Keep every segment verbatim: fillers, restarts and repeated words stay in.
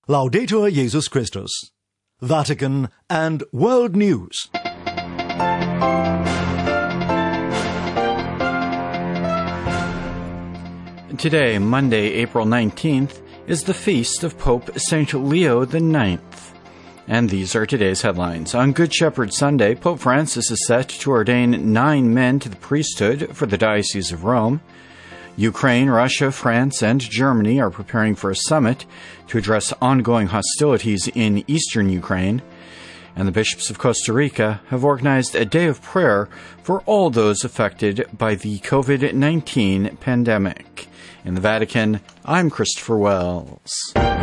Laudetur Jesus Christus. Vatican and World News. Today, Monday, April nineteenth, is the feast of Pope Saint Leo the Ninth. And these are today's headlines. On Good Shepherd Sunday, Pope Francis is set to ordain nine men to the priesthood for the Diocese of Rome. Ukraine, Russia, France, and Germany are preparing for a summit to address ongoing hostilities in eastern Ukraine. And the bishops of Costa Rica have organized a day of prayer for all those affected by the covid nineteen pandemic. In the Vatican, I'm Christopher Wells.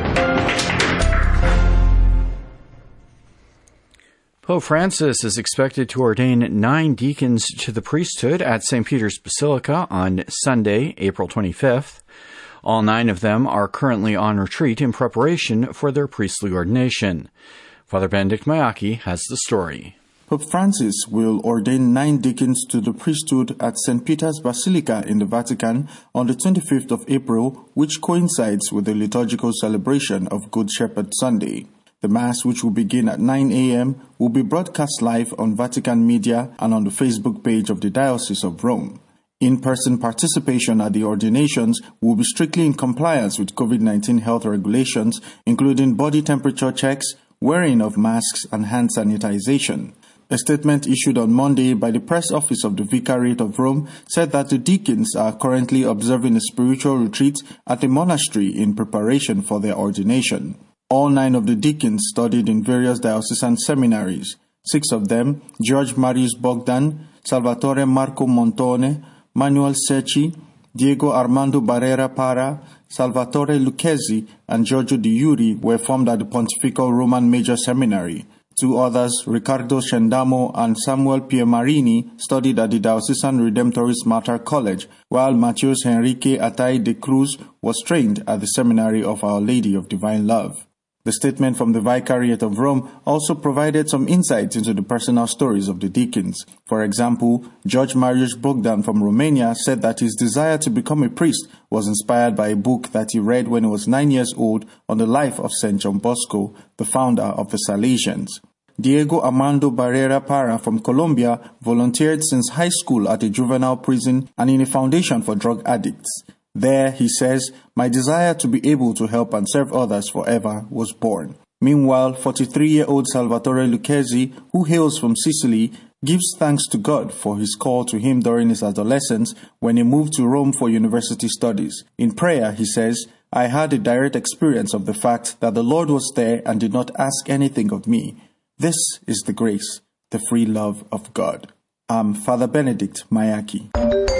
Pope Francis is expected to ordain nine deacons to the priesthood at Saint Peter's Basilica on Sunday, April twenty-fifth. All nine of them are currently on retreat in preparation for their priestly ordination. Father Benedict Mayaki has the story. Pope Francis will ordain nine deacons to the priesthood at Saint Peter's Basilica in the Vatican on the twenty-fifth of April, which coincides with the liturgical celebration of Good Shepherd Sunday. The Mass, which will begin at nine a.m., will be broadcast live on Vatican Media and on the Facebook page of the Diocese of Rome. In-person participation at the ordinations will be strictly in compliance with covid nineteen health regulations, including body temperature checks, wearing of masks, and hand sanitization. A statement issued on Monday by the press office of the Vicariate of Rome said that the deacons are currently observing a spiritual retreat at a monastery in preparation for their ordination. All nine of the deacons studied in various diocesan seminaries. Six of them, George Marius Bogdan, Salvatore Marco Montone, Manuel Secchi, Diego Armando Barrera Para, Salvatore Lucchesi, and Giorgio Di Iuri, were formed at the Pontifical Roman Major Seminary. Two others, Riccardo Scendamo and Samuel Piermarini, studied at the Diocesan Redemptorist Mater College, while Mateus Henrique Atay de Cruz was trained at the Seminary of Our Lady of Divine Love. The statement from the Vicariate of Rome also provided some insights into the personal stories of the deacons. For example, George Marius Bogdan from Romania said that his desire to become a priest was inspired by a book that he read when he was nine years old on the life of Saint John Bosco, the founder of the Salesians. Diego Armando Barrera Para from Colombia volunteered since high school at a juvenile prison and in a foundation for drug addicts. There, he says, my desire to be able to help and serve others forever was born. Meanwhile, forty-three-year-old Salvatore Lucchesi, who hails from Sicily, gives thanks to God for his call to him during his adolescence when he moved to Rome for university studies. In prayer, he says, I had a direct experience of the fact that the Lord was there and did not ask anything of me. This is the grace, the free love of God. I'm Father Benedict Mayaki.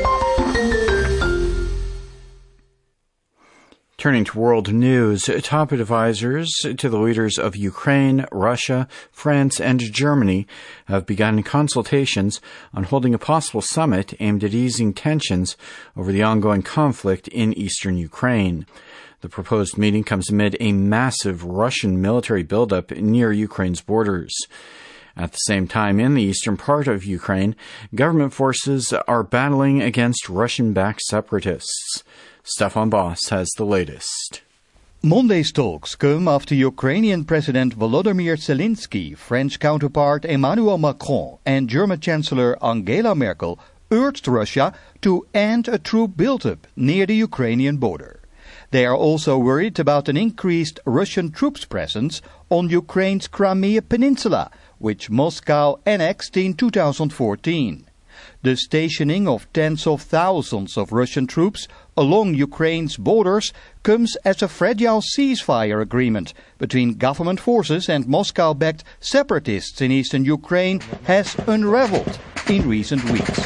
Turning to world news, top advisors to the leaders of Ukraine, Russia, France, and Germany have begun consultations on holding a possible summit aimed at easing tensions over the ongoing conflict in eastern Ukraine. The proposed meeting comes amid a massive Russian military buildup near Ukraine's borders. At the same time, in the eastern part of Ukraine, government forces are battling against Russian-backed separatists. Stefan Boss has the latest. Monday's talks come after Ukrainian President Volodymyr Zelensky, French counterpart Emmanuel Macron, and German Chancellor Angela Merkel urged Russia to end a troop buildup near the Ukrainian border. They are also worried about an increased Russian troops presence on Ukraine's Crimea Peninsula, which Moscow annexed in two thousand fourteen. The stationing of tens of thousands of Russian troops along Ukraine's borders comes as a fragile ceasefire agreement between government forces and Moscow-backed separatists in eastern Ukraine has unraveled in recent weeks.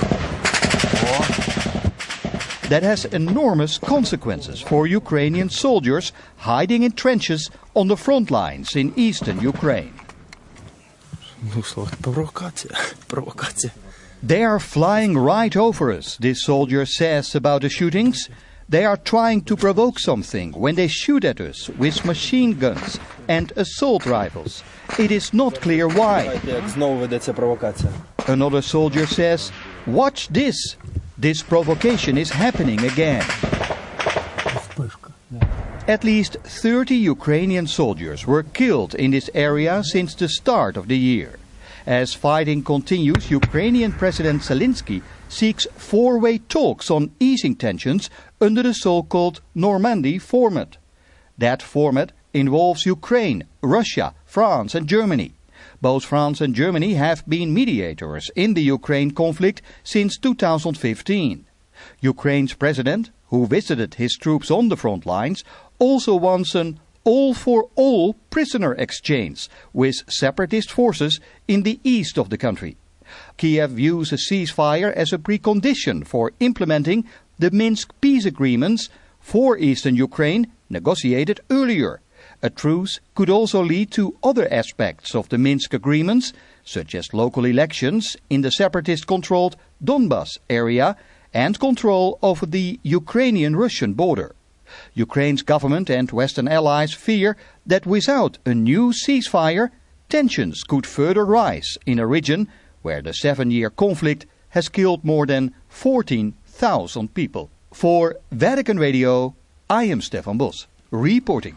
That has enormous consequences for Ukrainian soldiers hiding in trenches on the front lines in eastern Ukraine. They are flying right over us, this soldier says about the shootings. They are trying to provoke something when they shoot at us with machine guns and assault rifles. It is not clear why. Another soldier says, watch this. This provocation is happening again. At least thirty Ukrainian soldiers were killed in this area since the start of the year. As fighting continues, Ukrainian President Zelensky seeks four-way talks on easing tensions under the so-called Normandy format. That format involves Ukraine, Russia, France and Germany. Both France and Germany have been mediators in the Ukraine conflict since two thousand fifteen. Ukraine's president, who visited his troops on the front lines, also wants an all-for-all prisoner exchange with separatist forces in the east of the country. Kiev views a ceasefire as a precondition for implementing the Minsk peace agreements for eastern Ukraine negotiated earlier. A truce could also lead to other aspects of the Minsk agreements, such as local elections in the separatist-controlled Donbas area and control over the Ukrainian-Russian border. Ukraine's government and Western allies fear that without a new ceasefire, tensions could further rise in a region where the seven-year conflict has killed more than fourteen thousand people. For Vatican Radio, I am Stefan Bos, reporting.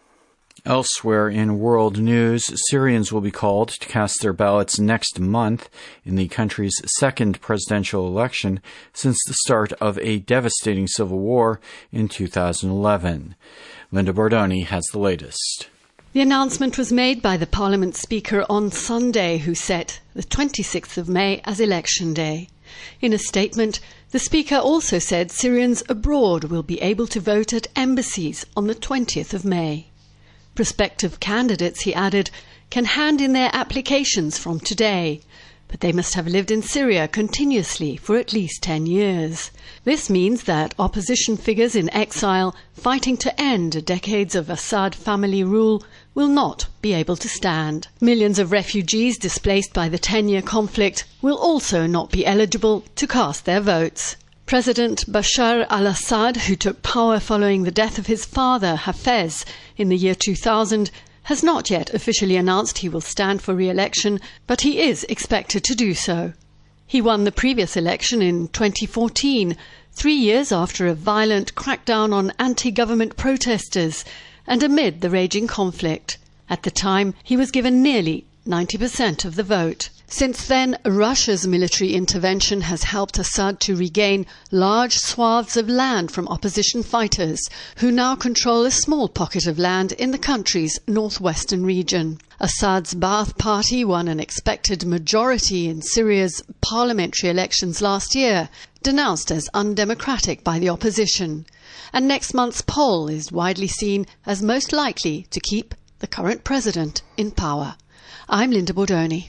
Elsewhere in world news, Syrians will be called to cast their ballots next month in the country's second presidential election since the start of a devastating civil war in two thousand eleven. Linda Bordoni has the latest. The announcement was made by the Parliament Speaker on Sunday, who set the twenty-sixth of May as election day. In a statement, the Speaker also said Syrians abroad will be able to vote at embassies on the twentieth of May. Prospective candidates, he added, can hand in their applications from today, but they must have lived in Syria continuously for at least ten years. This means that opposition figures in exile fighting to end decades of Assad family rule will not be able to stand. Millions of refugees displaced by the ten-year conflict will also not be eligible to cast their votes. President Bashar al-Assad, who took power following the death of his father, Hafez, in the year two thousand, has not yet officially announced he will stand for re-election, but he is expected to do so. He won the previous election in twenty fourteen, three years after a violent crackdown on anti-government protesters and amid the raging conflict. At the time, he was given nearly ninety percent of the vote. Since then, Russia's military intervention has helped Assad to regain large swaths of land from opposition fighters, who now control a small pocket of land in the country's northwestern region. Assad's Ba'ath Party won an expected majority in Syria's parliamentary elections last year, denounced as undemocratic by the opposition. And next month's poll is widely seen as most likely to keep the current president in power. I'm Linda Bordoni.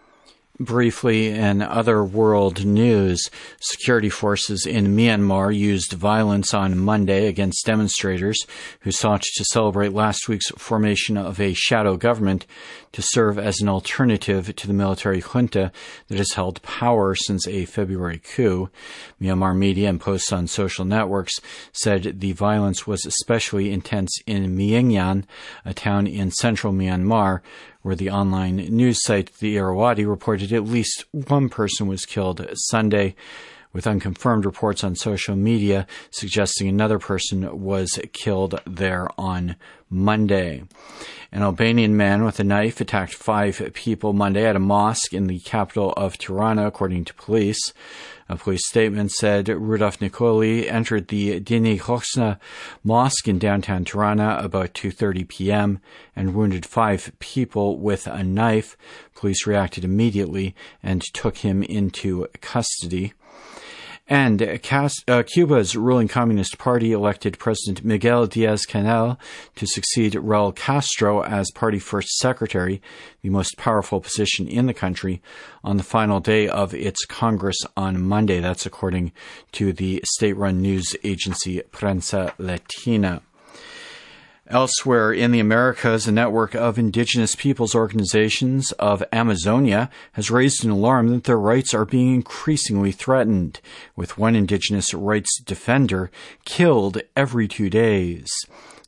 Briefly, in other world news, security forces in Myanmar used violence on Monday against demonstrators who sought to celebrate last week's formation of a shadow government to serve as an alternative to the military junta that has held power since a February coup. Myanmar media and posts on social networks said the violence was especially intense in Myingyan, a town in central Myanmar, where the online news site The Irrawaddy reported at least one person was killed Sunday, with unconfirmed reports on social media suggesting another person was killed there on Monday. An Albanian man with a knife attacked five people Monday at a mosque in the capital of Tirana, according to police. A police statement said Rudolf Nicoli entered the Dini Hoxna mosque in downtown Tirana about two thirty p.m. and wounded five people with a knife. Police reacted immediately and took him into custody. And uh, Cuba's ruling Communist Party elected President Miguel Diaz-Canel to succeed Raul Castro as party first secretary, the most powerful position in the country, on the final day of its Congress on Monday. That's according to the state-run news agency Prensa Latina. Elsewhere in the Americas, a network of indigenous peoples organizations of Amazonia has raised an alarm that their rights are being increasingly threatened, with one indigenous rights defender killed every two days.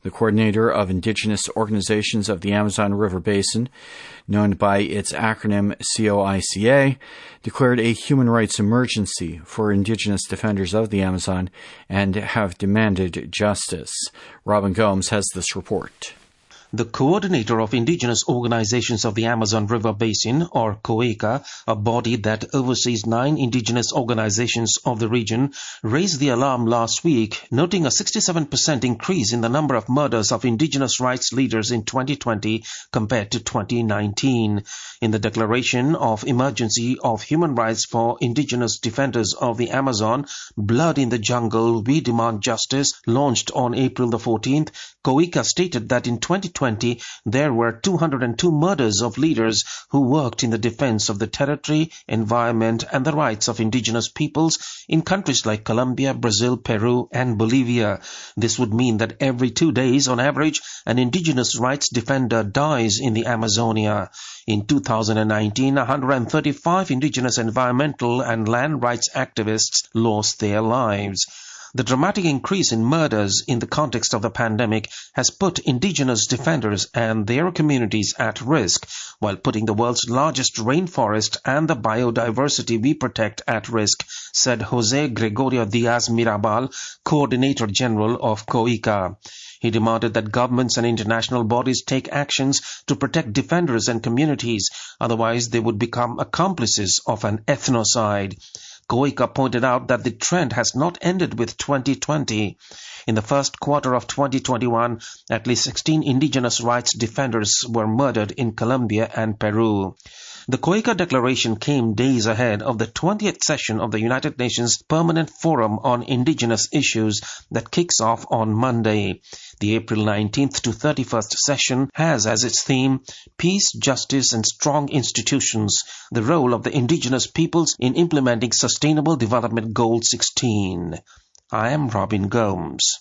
The coordinator of Indigenous Organizations of the Amazon River Basin, known by its acronym C O I C A, declared a human rights emergency for Indigenous defenders of the Amazon and have demanded justice. Robin Gomes has this report. The coordinator of Indigenous Organizations of the Amazon River Basin, or COICA, a body that oversees nine indigenous organizations of the region, raised the alarm last week, noting a sixty-seven percent increase in the number of murders of indigenous rights leaders in twenty twenty compared to twenty nineteen. In the Declaration of Emergency of Human Rights for Indigenous Defenders of the Amazon, Blood in the Jungle, We Demand Justice, launched on April the fourteenth, COICA stated that in twenty twenty there were two hundred two murders of leaders who worked in the defense of the territory, environment, and the rights of indigenous peoples in countries like Colombia, Brazil, Peru, and Bolivia. This would mean that every two days, on average, an indigenous rights defender dies in the Amazonia. In two thousand nineteen, one hundred thirty-five indigenous environmental and land rights activists lost their lives. The dramatic increase in murders in the context of the pandemic has put indigenous defenders and their communities at risk, while putting the world's largest rainforest and the biodiversity we protect at risk, said Jose Gregorio Diaz Mirabal, Coordinator General of COICA. He demanded that governments and international bodies take actions to protect defenders and communities, otherwise they would become accomplices of an ethnocide. COICA pointed out that the trend has not ended with twenty twenty. In the first quarter of twenty twenty-one, at least sixteen indigenous rights defenders were murdered in Colombia and Peru. The COICA declaration came days ahead of the twentieth session of the United Nations Permanent Forum on Indigenous Issues that kicks off on Monday. The April nineteenth to thirty-first session has as its theme Peace, Justice and Strong Institutions, the role of the indigenous peoples in implementing Sustainable Development Goal sixteen. I am Robin Gomes.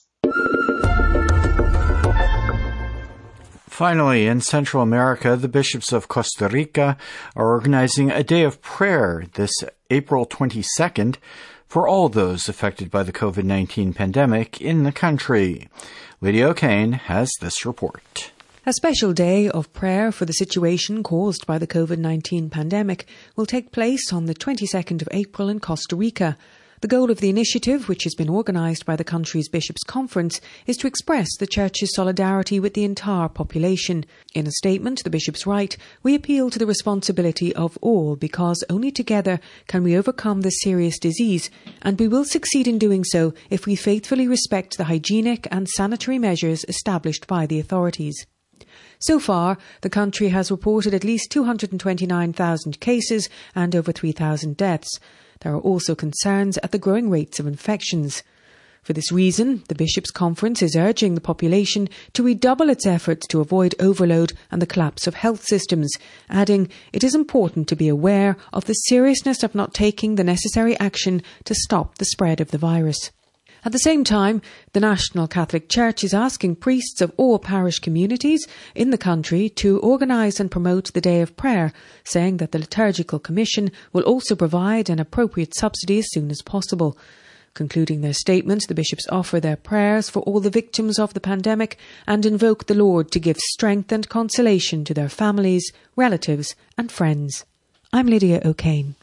Finally, in Central America, the bishops of Costa Rica are organizing a day of prayer this April twenty-second for all those affected by the covid nineteen pandemic in the country. Lydia O'Kane has this report. A special day of prayer for the situation caused by the covid nineteen pandemic will take place on the twenty-second of April in Costa Rica. The goal of the initiative, which has been organised by the country's Bishops' Conference, is to express the Church's solidarity with the entire population. In a statement, the bishops write, "We appeal to the responsibility of all because only together can we overcome this serious disease, and we will succeed in doing so if we faithfully respect the hygienic and sanitary measures established by the authorities." So far, the country has reported at least two hundred twenty-nine thousand cases and over three thousand deaths. There are also concerns at the growing rates of infections. For this reason, the Bishops' Conference is urging the population to redouble its efforts to avoid overload and the collapse of health systems, adding, "It is important to be aware of the seriousness of not taking the necessary action to stop the spread of the virus." At the same time, the National Catholic Church is asking priests of all parish communities in the country to organise and promote the Day of Prayer, saying that the Liturgical Commission will also provide an appropriate subsidy as soon as possible. Concluding their statement, the bishops offer their prayers for all the victims of the pandemic and invoke the Lord to give strength and consolation to their families, relatives and friends. I'm Lydia O'Kane.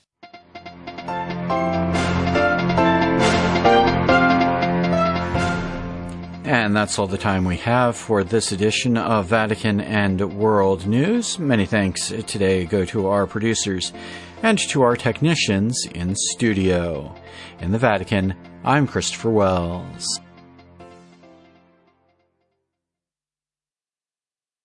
And that's all the time we have for this edition of Vatican and World News. Many thanks today go to our producers and to our technicians in studio. In the Vatican, I'm Christopher Wells.